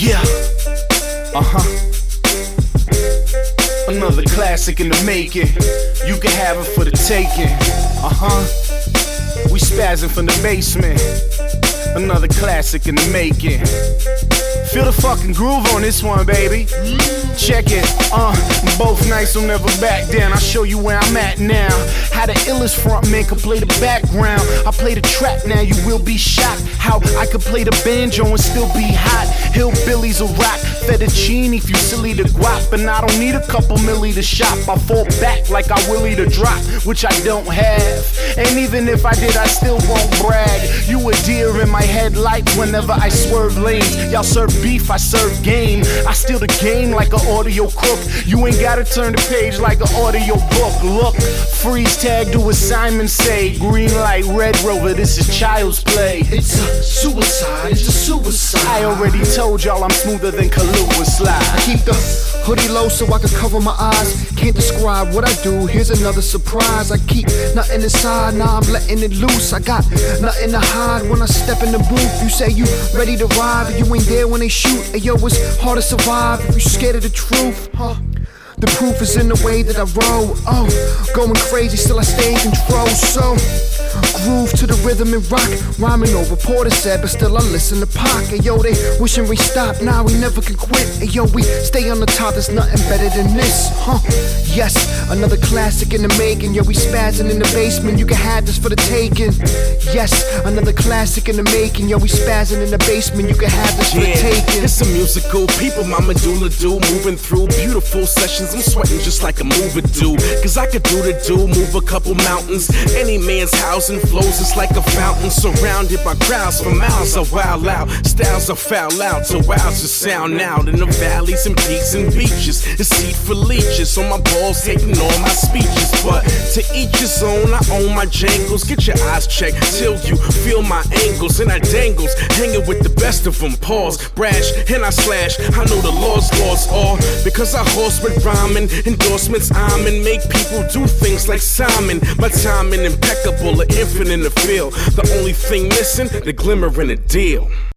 Yeah. Another classic in the making. You can have it for the taking. We spazzing from the basement. Another classic in the making. Feel the fucking groove on this one, baby. Check it, both nights will never back down. I'll show you where I'm at now. How the illest front man can play the background. I play the track now, you will be shocked. How I could play the banjo and still be hot. Hillbillies will rock, fettuccine, fusilli to guap. And I don't need a couple milli to shop. I fall back like I willie to drop, which I don't have. And even if I did, I still won't brag. You a deer in my headlight whenever I swerve lanes. Y'all serve beef, I serve game. I steal the game like an audio crook. You ain't gotta turn the page like an audio book. Look, freeze tag, do what Simon say. Green light, Red Rover, this is child's play. It's a suicide, it's a suicide. I already told y'all I'm smoother than Kahlua slide. I keep the hoodie low so I can cover my eyes. Can't describe what I do, here's another surprise. I keep nothing inside, now I'm letting it loose. I got nothing to hide when I step in the booth. You say you ready to ride, but you ain't there when they shoot. Hey yo, it's hard to survive if you scared of the truth, The proof is in the way that I roll. Going crazy, still I stay in control. So groove to the rhythm and rock. Rhyming over Portishead, but still I listen to Pac. Hey yo, they wishing we stop, now we never can quit. Hey yo, we stay on the top, there's nothing better than this. Yes, another classic in the making. Yo, we spazzing in the basement, you can have this for the taking. Yes, another classic in the making. Yo, we spazzing in the basement, you can have this for the taking. It's a musical, people, my medulla do. Moving through beautiful sessions, I'm sweating just like a mover do. Cause I could do the do, move a couple mountains. Any man's house and flows is like a fountain. Surrounded by crowds for miles, I wild out. Styles I foul out, so wilds to sound out. In the valleys and peaks and beaches, it's seat for leeches. So my balls taking all my speeches. But to each his own, I own my jangles. Get your eyes checked till you feel my angles. And I dangles, hanging with the best of them. Pause, brash, and I slash. I know the laws are. Because I horse with rhyming, endorsements I'm in. Make people do things like Simon. My timing impeccable, an infant in the field. The only thing missing, the glimmer in the deal.